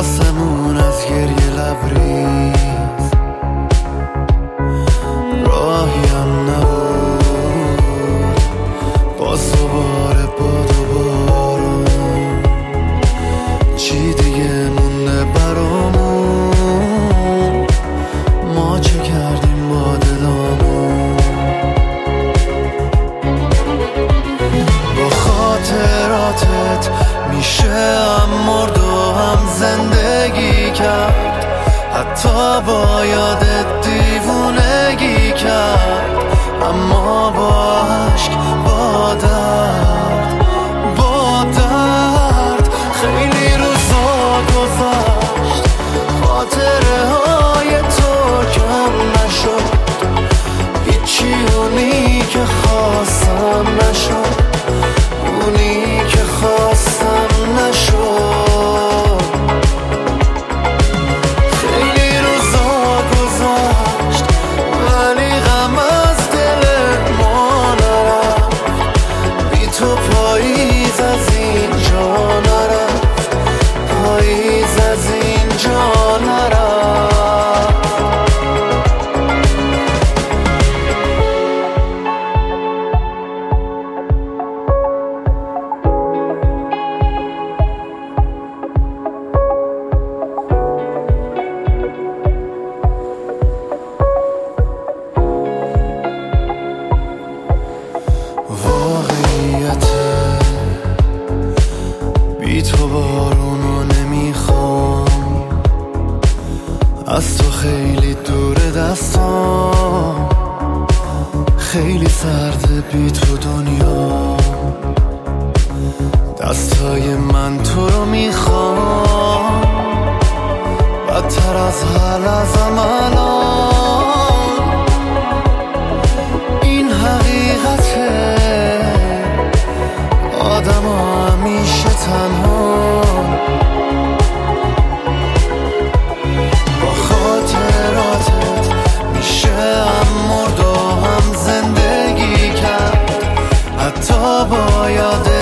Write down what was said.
آسمون از گریه لبریز، راهیم نبود باز دوباره باد و بارون. چی دیگه مونده برامون؟ ما چه کردیم با دلامون؟ با خاطراتت میشه هم مرد و هم زندگی کرد، حتی با یادت دیوونگی کرد. اما با عشق، با درد خیلی روزا گذشت، خاطره های تو کم نشد، هیچی اونی که خواستم نشد، اونی که خواستم نشد. خیلی روزا گذشت ولی غم از دل ما نرفت، بی تو پاییز از اینجا نرفت، پاییز از اینجا نرفت. واقعیته بی تو بارونو نمیخوام، از تو خیلی دور دستام، خیلی سرده بی تو دنیا. دستای من تو رو میخوام بدتر از حال ازم الان. این حقیقته، آدم ها همیشه تنها. با خاطراتت میشه هم مرد و هم زندگی کرد، حتی با یاد